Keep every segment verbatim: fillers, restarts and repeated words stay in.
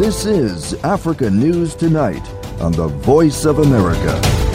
This is Africa News Tonight on the Voice of America.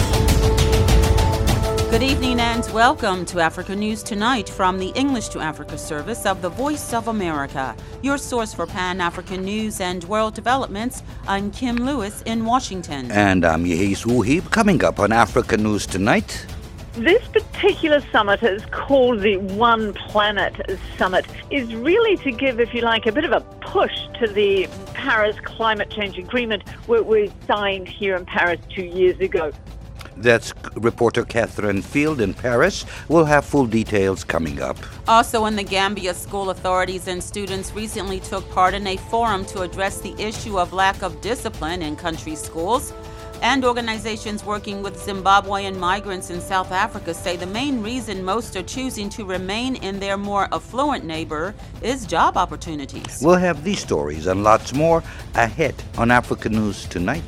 Good evening and welcome to Africa News Tonight from the English to Africa service of the Voice of America, your source for Pan-African news and world developments. I'm Kim Lewis in Washington. And I'm Yehis Wuhib. Coming up on Africa News Tonight. This particular summit is called the One Planet Summit, is really to give, if you like, a bit of a push to the Paris Climate Change Agreement that we signed here in Paris two years ago. That's reporter Catherine Field in Paris. We'll have full details coming up. Also in the Gambia, school authorities and students recently took part in a forum to address the issue of lack of discipline in country schools. And organizations working with Zimbabwean migrants in South Africa say the main reason most are choosing to remain in their more affluent neighbor is job opportunities. We'll have these stories and lots more ahead on Africa News Tonight.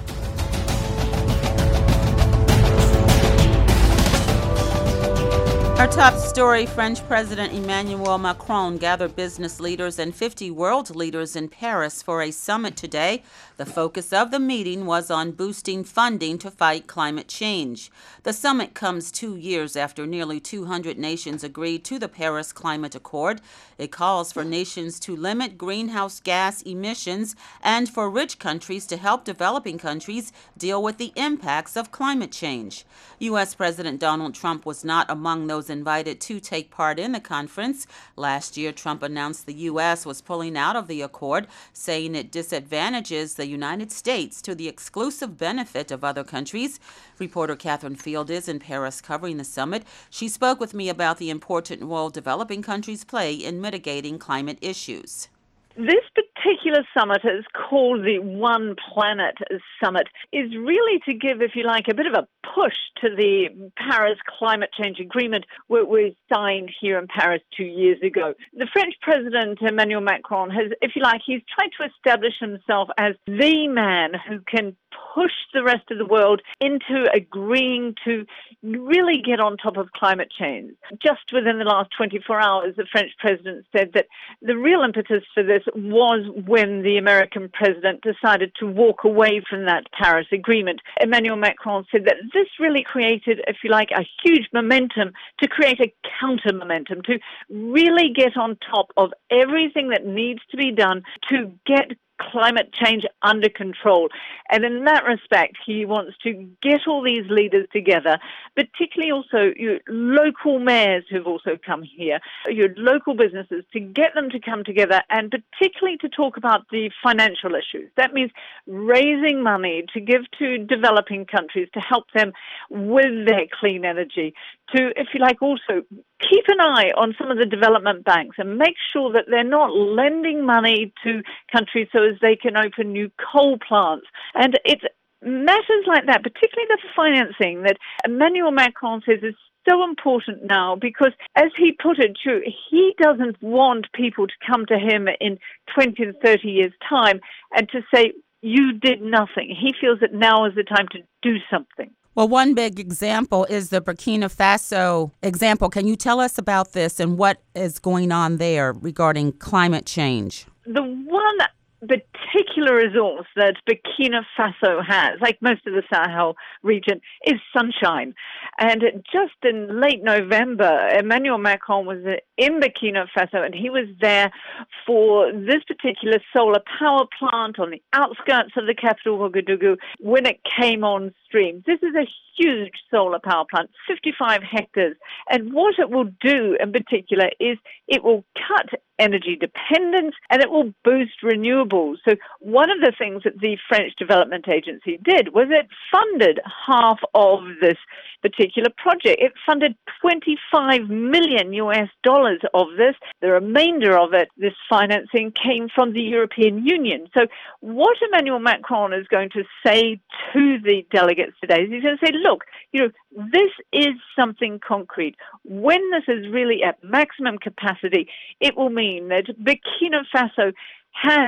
Our top story, French President Emmanuel Macron gathered business leaders and fifty world leaders in Paris for a summit today. The focus of the meeting was on boosting funding to fight climate change. The summit comes two years after nearly two hundred nations agreed to the Paris Climate Accord. It calls for nations to limit greenhouse gas emissions and for rich countries to help developing countries deal with the impacts of climate change. U S. President Donald Trump was not among those invited to take part in the conference. Last year, Trump announced the U S was pulling out of the accord, saying it disadvantages the United States to the exclusive benefit of other countries. Reporter Catherine Field is in Paris covering the summit. She spoke with me about the important role developing countries play in mitigating climate issues. This particular summit is called the One Planet Summit, is really to give, if you like, a bit of a push to the Paris Climate Change Agreement that we signed here in Paris two years ago. The French President Emmanuel Macron has, if you like, he's tried to establish himself as the man who can push the rest of the world into agreeing to really get on top of climate change. Just within the last twenty-four hours, the French president said that the real impetus for this was when the American president decided to walk away from that Paris Agreement. Emmanuel Macron said that this really created, if you like, a huge momentum to create a counter momentum, to really get on top of everything that needs to be done to get climate change under control. And in that respect, he wants to get all these leaders together, particularly also your local mayors who've also come here, your local businesses, to get them to come together and particularly to talk about the financial issues. That means raising money to give to developing countries to help them with their clean energy, to, if you like, also keep an eye on some of the development banks and make sure that they're not lending money to countries so as they can open new coal plants. And it's matters like that, particularly the financing, that Emmanuel Macron says is so important now because, as he put it, too, he doesn't want people to come to him in twenty and thirty years' time and to say, you did nothing. He feels that now is the time to do something. Well, one big example is the Burkina Faso example. Can you tell us about this and what is going on there regarding climate change? The one particular resource that Burkina Faso has, like most of the Sahel region, is sunshine. And just in late November, Emmanuel Macron was in Burkina Faso, and he was there for this particular solar power plant on the outskirts of the capital, Ouagadougou, when it came on stream. This is a huge solar power plant, fifty-five hectares. And what it will do in particular is it will cut energy dependence and it will boost renewables. So one of the things that the French Development Agency did was it funded half of this particular project. It funded twenty-five million U S dollars of this. The remainder of it, this financing, came from the European Union. So what Emmanuel Macron is going to say to the delegates today is he's going to say, look, you know, this is something concrete. When this is really at maximum capacity, it will mean that Burkina Faso has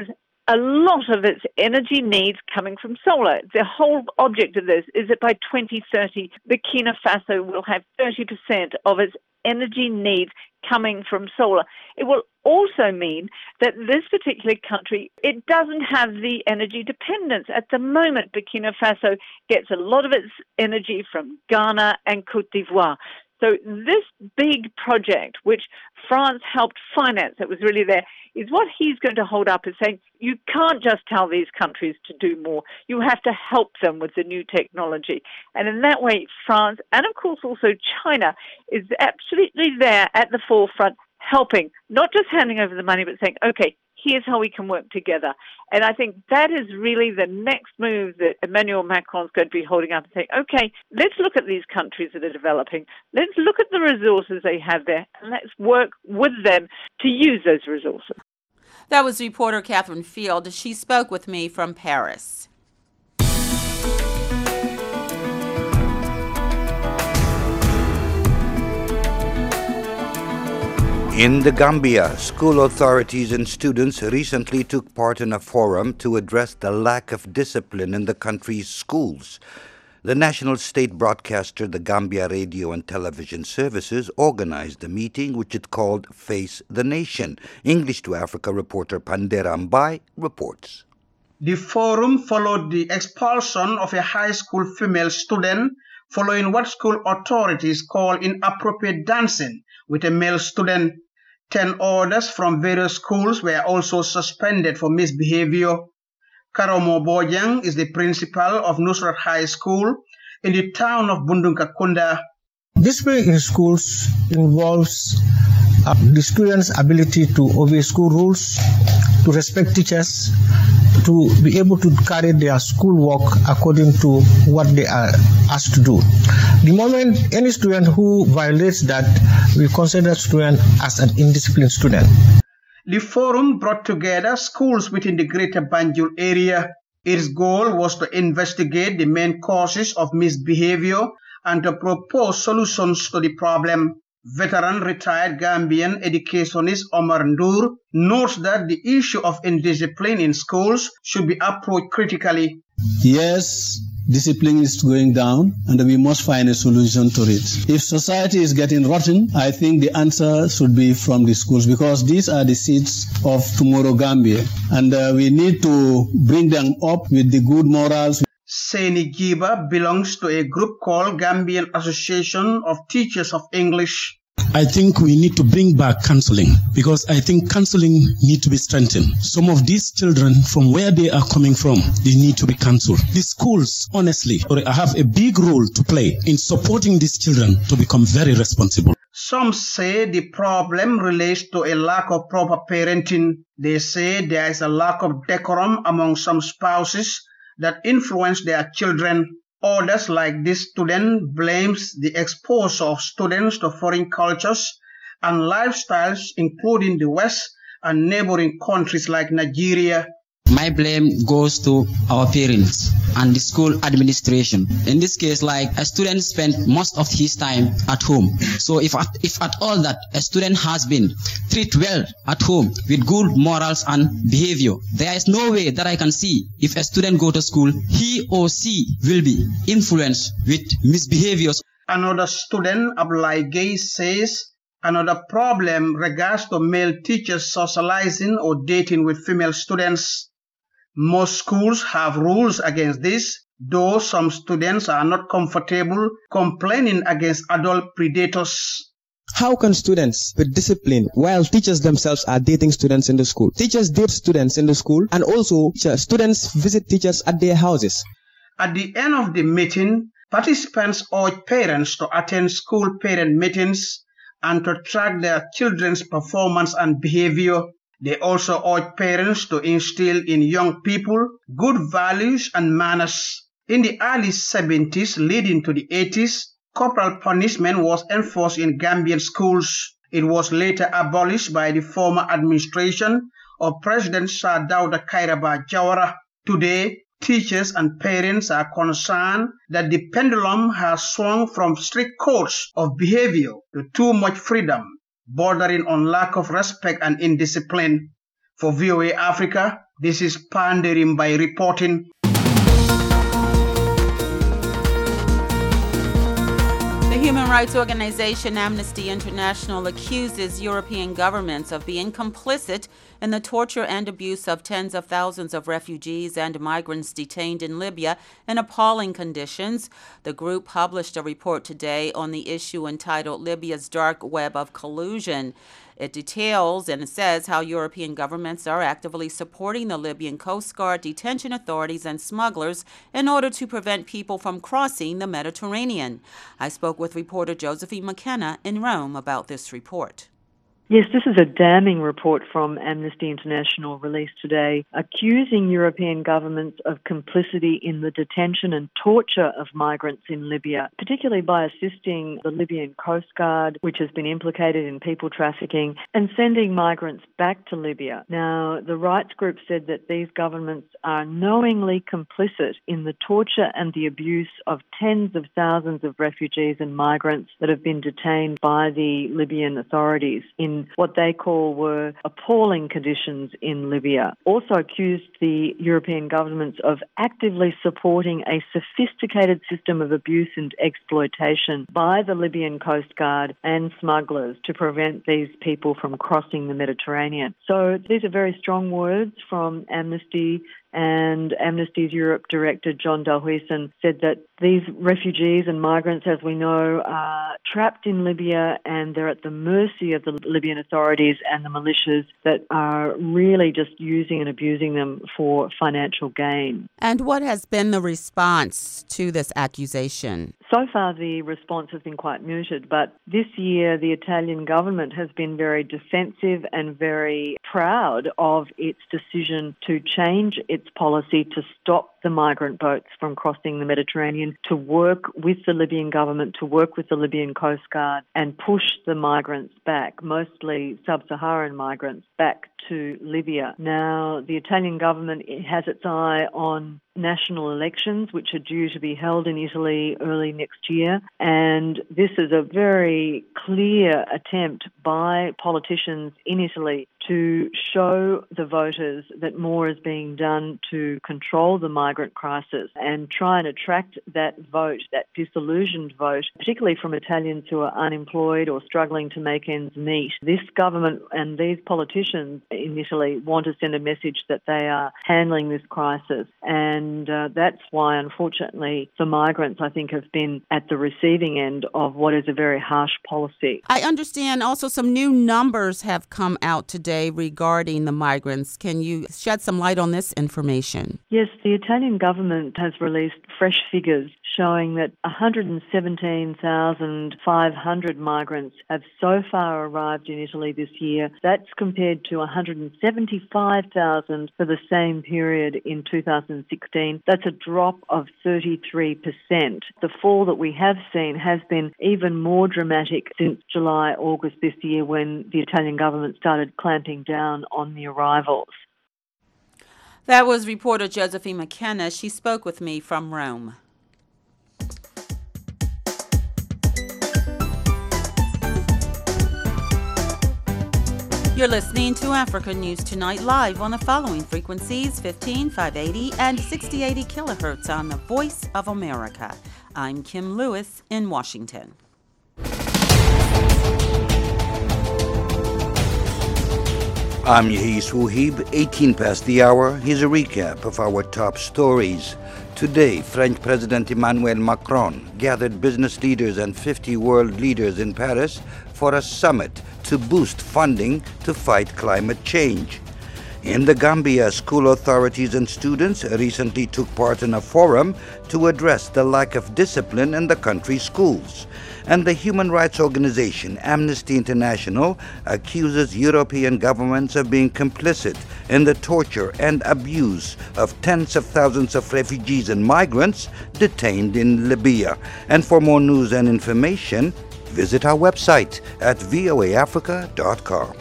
a lot of its energy needs coming from solar. The whole object of this is that by twenty thirty, Burkina Faso will have thirty percent of its energy needs coming from solar. It will also mean that this particular country, it doesn't have the energy dependence. At the moment, Burkina Faso gets a lot of its energy from Ghana and Cote d'Ivoire. So this big project, which France helped finance, it was really there, is what he's going to hold up as saying, you can't just tell these countries to do more. You have to help them with the new technology. And in that way, France, and of course also China, is absolutely there at the forefront, helping, not just handing over the money, but saying, okay, here's how we can work together. And I think that is really the next move that Emmanuel Macron is going to be holding up and saying, okay, let's look at these countries that are developing. Let's look at the resources they have there, and let's work with them to use those resources. That was reporter Catherine Field. She spoke with me from Paris. In the Gambia, school authorities and students recently took part in a forum to address the lack of discipline in the country's schools. The national state broadcaster, the Gambia Radio and Television Services, organized a meeting which it called Face the Nation. English to Africa reporter Pandera Mbai reports. The forum followed the expulsion of a high school female student following what school authorities call inappropriate dancing with a male student. Ten orders from various schools were also suspended for misbehavior. Karomo Bojang is the principal of Nusrat High School in the town of Bundunkakunda. Discipline in schools involves uh, the students' ability to obey school rules, to respect teachers, to be able to carry their schoolwork according to what they are asked to do. The moment any student who violates that, we consider student as an indisciplined student. The forum brought together schools within the Greater Banjul area. Its goal was to investigate the main causes of misbehavior and to propose solutions to the problem. Veteran retired Gambian educationist Omar Ndur notes that the issue of indiscipline in schools should be approached critically. Yes, discipline is going down and we must find a solution to it. If society is getting rotten, I think the answer should be from the schools because these are the seeds of tomorrow Gambia and uh, we need to bring them up with the good morals. Seni Jiba belongs to a group called Gambian Association of Teachers of English. I think we need to bring back counseling because I think counseling needs to be strengthened. Some of these children, from where they are coming from, they need to be counseled. The schools, honestly, have a big role to play in supporting these children to become very responsible. Some say the problem relates to a lack of proper parenting. They say there is a lack of decorum among some spouses that influence their children. Others, like this student, blames the exposure of students to foreign cultures and lifestyles, including the West and neighboring countries like Nigeria. My blame goes to our parents and the school administration. In this case, like a student spent most of his time at home. So if at, if at all that a student has been treated well at home with good morals and behavior, there is no way that I can see if a student go to school, he or she will be influenced with misbehaviors. Another student, Abdullah Gay, says another problem regards to male teachers socializing or dating with female students. Most schools have rules against this, though some students are not comfortable complaining against adult predators. How can students be disciplined while teachers themselves are dating students in the school? Teachers date students in the school and also students visit teachers at their houses. At the end of the meeting, participants urged parents to attend school parent meetings and to track their children's performance and behavior. They also urge parents to instill in young people good values and manners. In the early seventies leading to the eighties, corporal punishment was enforced in Gambian schools. It was later abolished by the former administration of President Sir Dawda Kairaba Jawara. Today, teachers and parents are concerned that the pendulum has swung from strict codes of behavior to too much freedom, bordering on lack of respect and indiscipline. For V O A Africa, This is pandering by reporting. The human rights organization Amnesty International accuses European governments of being complicit in the torture and abuse of tens of thousands of refugees and migrants detained in Libya in appalling conditions. The group published a report today on the issue entitled Libya's Dark Web of Collusion. It details and says how European governments are actively supporting the Libyan Coast Guard, detention authorities, and smugglers in order to prevent people from crossing the Mediterranean. I spoke with reporter Josephine McKenna in Rome about this report. Yes, this is a damning report from Amnesty International released today, accusing European governments of complicity in the detention and torture of migrants in Libya, particularly by assisting the Libyan Coast Guard, which has been implicated in people trafficking, and sending migrants back to Libya. Now, the rights group said that these governments are knowingly complicit in the torture and the abuse of tens of thousands of refugees and migrants that have been detained by the Libyan authorities in what they call were appalling conditions in Libya. Also accused the European governments of actively supporting a sophisticated system of abuse and exploitation by the Libyan Coast Guard and smugglers to prevent these people from crossing the Mediterranean. So these are very strong words from Amnesty, and Amnesty's Europe Director John Dalhuisen said that these refugees and migrants, as we know, are trapped in Libya and they're at the mercy of the Libyan authorities and the militias that are really just using and abusing them for financial gain. And what has been the response to this accusation? So far, the response has been quite muted, but this year the Italian government has been very defensive and very proud of its decision to change its policy to stop the migrant boats from crossing the Mediterranean, to work with the Libyan government, to work with the Libyan Coast Guard and push the migrants back, mostly sub-Saharan migrants, back to Libya. Now, the Italian government has its eye on national elections, which are due to be held in Italy early next year. And this is a very clear attempt by politicians in Italy to show the voters that more is being done to control the migrant crisis and try and attract that vote, that disillusioned vote, particularly from Italians who are unemployed or struggling to make ends meet. This government and these politicians in Italy want to send a message that they are handling this crisis. And uh, that's why, unfortunately, the migrants, I think, have been at the receiving end of what is a very harsh policy. I understand also some new numbers have come out today regarding the migrants. Can you shed some light on this information? Yes, the Italian government has released fresh figures showing that one hundred seventeen thousand five hundred migrants have so far arrived in Italy this year. That's compared to one hundred seventy-five thousand for the same period in two thousand sixteen. That's a drop of thirty-three percent. The fall that we have seen has been even more dramatic since July, August this year, when the Italian government started clamping down on the arrivals. That was reporter Josephine McKenna. She spoke with me from Rome. You're listening to Africa News Tonight live on the following frequencies: fifteen, five eighty, and sixty eighty kilohertz on the Voice of America. I'm Kim Lewis in Washington. I'm Yehis Wuhib, eighteen past the hour. Here's a recap of our top stories. Today, French President Emmanuel Macron gathered business leaders and fifty world leaders in Paris for a summit to boost funding to fight climate change. In the Gambia, school authorities and students recently took part in a forum to address the lack of discipline in the country's schools. And the human rights organization Amnesty International accuses European governments of being complicit in the torture and abuse of tens of thousands of refugees and migrants detained in Libya. And for more news and information, visit our website at voa africa dot com.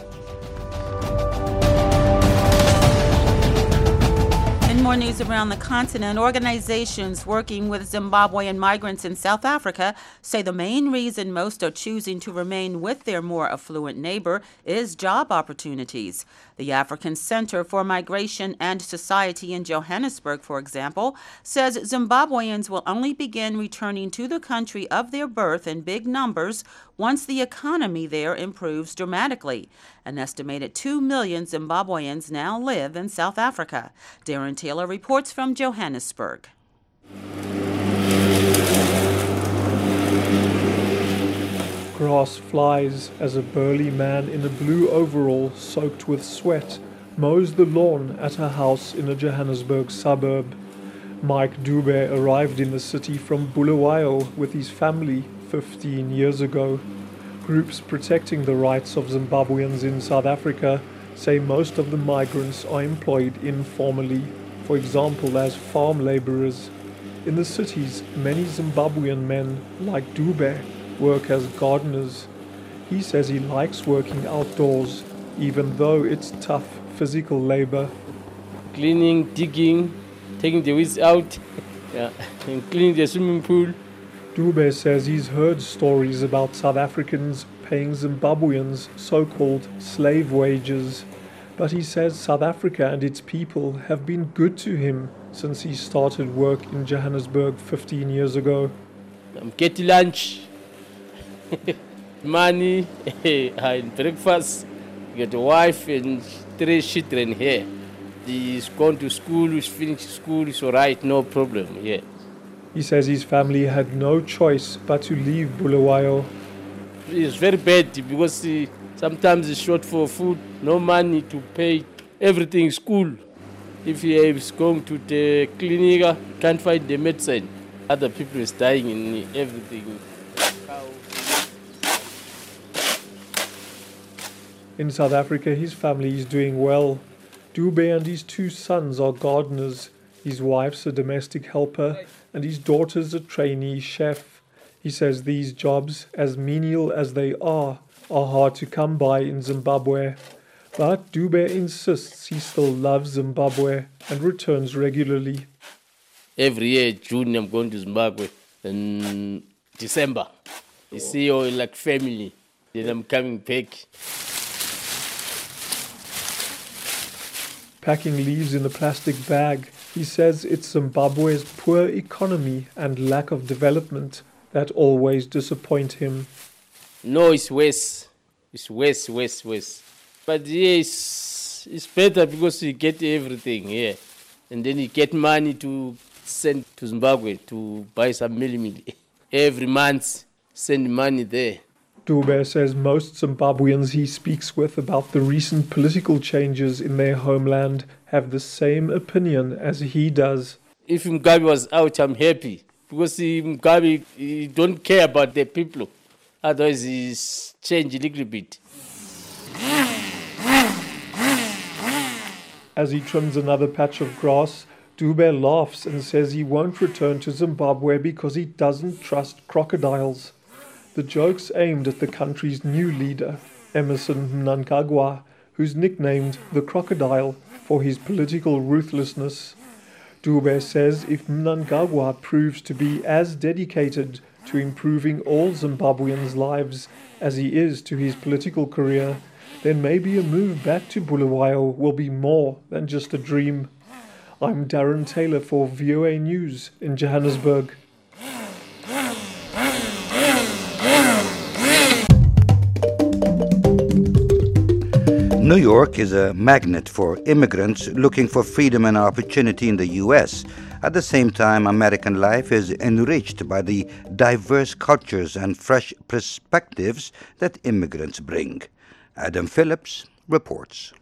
More news around the continent. Organizations working with Zimbabwean migrants in South Africa say the main reason most are choosing to remain with their more affluent neighbor is job opportunities. The The African Center for Migration and Society in Johannesburg, for example, says Zimbabweans will only begin returning to the country of their birth in big numbers once the economy there improves dramatically. An estimated two million Zimbabweans now live in South Africa. Darren Taylor reports from Johannesburg. Grass flies as a burly man in a blue overall soaked with sweat mows the lawn at a house in a Johannesburg suburb. Mike Dube arrived in the city from Bulawayo with his family fifteen years ago. Groups protecting the rights of Zimbabweans in South Africa say most of the migrants are employed informally, for example as farm laborers. In the cities, many Zimbabwean men, like Dube, work as gardeners. He says he likes working outdoors, even though it's tough physical labor. Cleaning, digging, taking the weeds out, yeah, and cleaning the swimming pool. Dube says he's heard stories about South Africans paying Zimbabweans so-called slave wages, but he says South Africa and its people have been good to him since he started work in Johannesburg fifteen years ago. I'm getting lunch, money, and breakfast. Get a wife and three children here. He's gone to school, he's finished school, it's all right, no problem, yeah. He says his family had no choice but to leave Bulawayo. It's very bad because he, sometimes he's short for food, no money to pay everything school. If he is going to the clinic, can't find the medicine. Other people is dying in everything. In South Africa, his family is doing well. Dube and his two sons are gardeners. His wife's a domestic helper, and his daughter's a trainee chef. He says these jobs, as menial as they are, are hard to come by in Zimbabwe. But Dube insists he still loves Zimbabwe and returns regularly. Every year, June, I'm going to Zimbabwe. In December, you see, all like family. Then I'm coming back. Packing leaves in a plastic bag, he says it's Zimbabwe's poor economy and lack of development that always disappoint him. No, it's worse. It's worse, worse, worse. But yes, it's better because you get everything here. And then you get money to send to Zimbabwe to buy some milli-milli. Every month, send money there. Dube says most Zimbabweans he speaks with about the recent political changes in their homeland have the same opinion as he does. If Mugabe was out, I'm happy. Because Mugabe he don't care about the people. Otherwise, he's changed a little bit. As he trims another patch of grass, Dube laughs and says he won't return to Zimbabwe because he doesn't trust crocodiles. The joke's aimed at the country's new leader, Emmerson Mnangagwa, who's nicknamed the Crocodile for his political ruthlessness. Dube says if Mnangagwa proves to be as dedicated to improving all Zimbabweans' lives as he is to his political career, then maybe a move back to Bulawayo will be more than just a dream. I'm Darren Taylor for V O A News in Johannesburg. New York is a magnet for immigrants looking for freedom and opportunity in the U S. At the same time, American life is enriched by the diverse cultures and fresh perspectives that immigrants bring. Adam Phillips reports.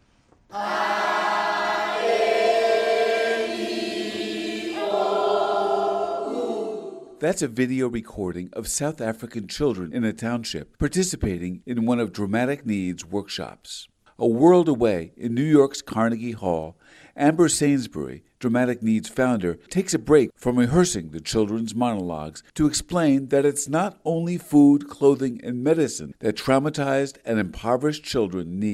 That's a video recording of South African children in a township participating in one of Dramatic Needs' workshops. A world away in New York's Carnegie Hall, Amber Sainsbury, Dramatic Needs founder, takes a break from rehearsing the children's monologues to explain that it's not only food, clothing, and medicine that traumatized and impoverished children need.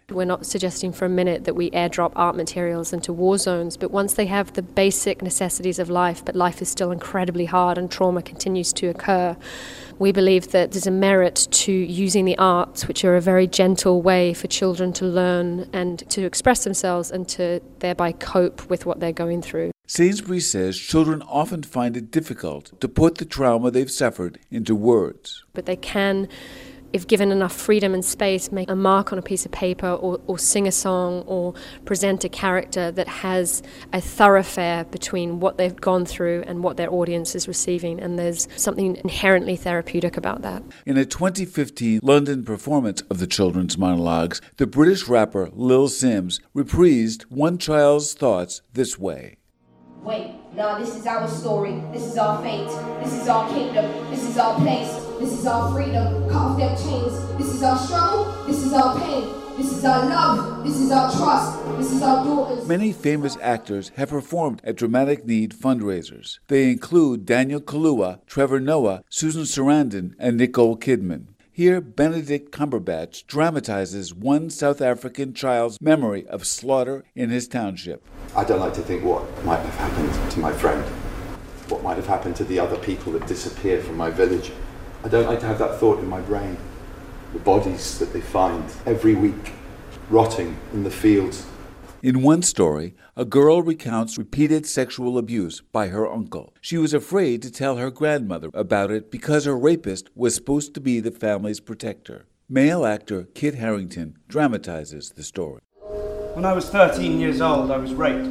We're not suggesting for a minute that we airdrop art materials into war zones, but once they have the basic necessities of life, but life is still incredibly hard and trauma continues to occur, we believe that there's a merit to using the arts, which are a very gentle way for children to learn and to express themselves and to thereby cope with what they're going through. Sainsbury says children often find it difficult to put the trauma they've suffered into words. But they can, if given enough freedom and space, make a mark on a piece of paper or, or sing a song or present a character that has a thoroughfare between what they've gone through and what their audience is receiving. And there's something inherently therapeutic about that. In a twenty fifteen London performance of the children's monologues, the British rapper Lil Sims reprised one child's thoughts this way. Wait, nah, this is our story, this is our fate, this is our kingdom, this is our place, this is our freedom, cut off them chains, this is our struggle, this is our pain, this is our love, this is our trust, this is our daughters. Many famous actors have performed at Dramatic Need fundraisers. They include Daniel Kaluuya, Trevor Noah, Susan Sarandon, and Nicole Kidman. Here, Benedict Cumberbatch dramatizes one South African child's memory of slaughter in his township. I don't like to think what might have happened to my friend, what might have happened to the other people that disappeared from my village. I don't like to have that thought in my brain. The bodies that they find every week, rotting in the fields. In one story, a girl recounts repeated sexual abuse by her uncle. She was afraid to tell her grandmother about it because her rapist was supposed to be the family's protector. Male actor Kit Harington dramatizes the story. When I was thirteen years old, I was raped.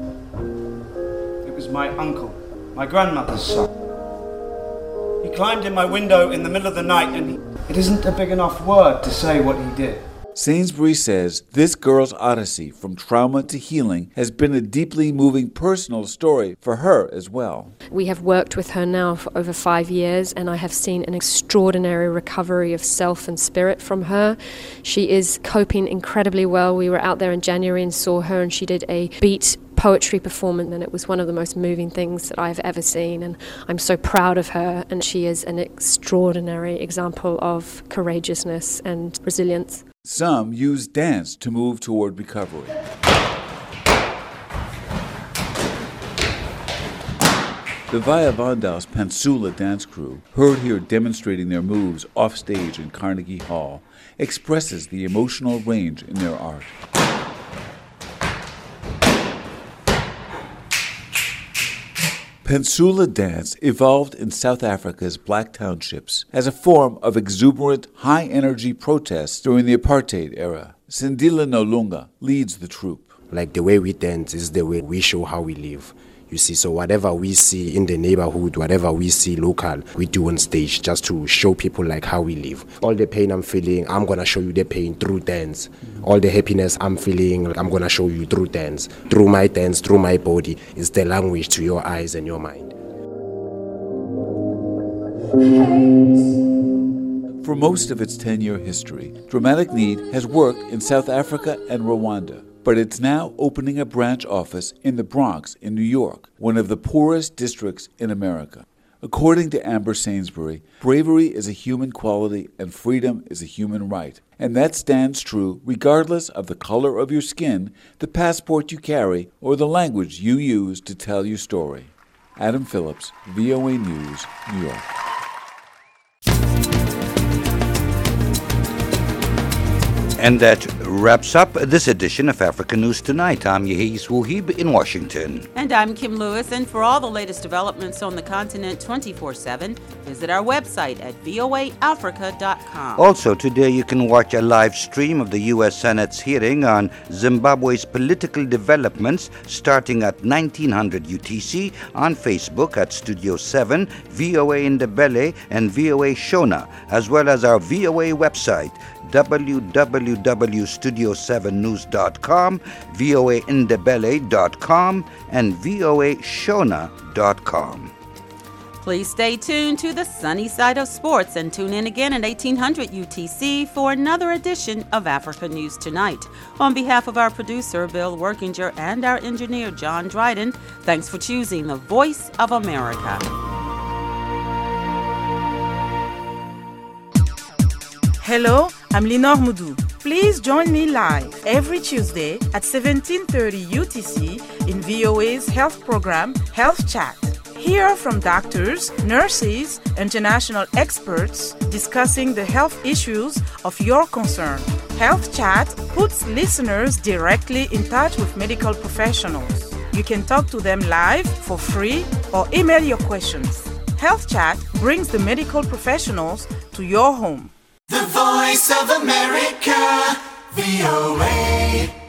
It was my uncle, my grandmother's son. He climbed in my window in the middle of the night and he, it isn't a big enough word to say what he did. Sainsbury says this girl's odyssey from trauma to healing has been a deeply moving personal story for her as well. We have worked with her now for over five years and I have seen an extraordinary recovery of self and spirit from her. She is coping incredibly well. We were out there in January and saw her and she did a beat poetry performance and it was one of the most moving things that I've ever seen, and I'm so proud of her, and she is an extraordinary example of courageousness and resilience. Some use dance to move toward recovery. The Via Vandals Pansula dance crew, heard here demonstrating their moves off stage in Carnegie Hall, expresses the emotional range in their art. Pansula dance evolved in South Africa's black townships as a form of exuberant, high-energy protest during the apartheid era. Sindila Nolunga leads the troupe. Like the way we dance is the way we show how we live. You see, so whatever we see in the neighborhood, whatever we see local, we do on stage just to show people like how we live. All the pain I'm feeling, I'm going to show you the pain through dance. All the happiness I'm feeling, I'm going to show you through dance. Through my dance, through my body, is the language to your eyes and your mind. For most of its ten-year history, Dramatic Need has worked in South Africa and Rwanda. But it's now opening a branch office in the Bronx in New York, one of the poorest districts in America. According to Amber Sainsbury, bravery is a human quality and freedom is a human right. And that stands true regardless of the color of your skin, the passport you carry, or the language you use to tell your story. Adam Phillips, V O A News, New York. And that wraps up this edition of Africa News Tonight. I'm Yehis Wuhib in Washington. And I'm Kim Lewis. And for all the latest developments on the continent twenty-four seven, visit our website at v o a africa dot com. Also, today you can watch a live stream of the U S Senate's hearing on Zimbabwe's political developments starting at nineteen hundred U T C on Facebook at Studio seven, V O A Indebele, and V O A Shona, as well as our V O A website, w w w dot studio seven news dot com, v o a indebele dot com, and v o a shona dot com. Please stay tuned to the sunny side of sports and tune in again at eighteen hundred U T C for another edition of Africa News Tonight. On behalf of our producer, Bill Workinger, and our engineer, John Dryden, thanks for choosing the Voice of America. Hello, I'm Lenore Moudou. Please join me live every Tuesday at seventeen thirty U T C in V O A's health program, Health Chat. Hear from doctors, nurses, international experts discussing the health issues of your concern. Health Chat puts listeners directly in touch with medical professionals. You can talk to them live for free or email your questions. Health Chat brings the medical professionals to your home. The Voice of America, V O A.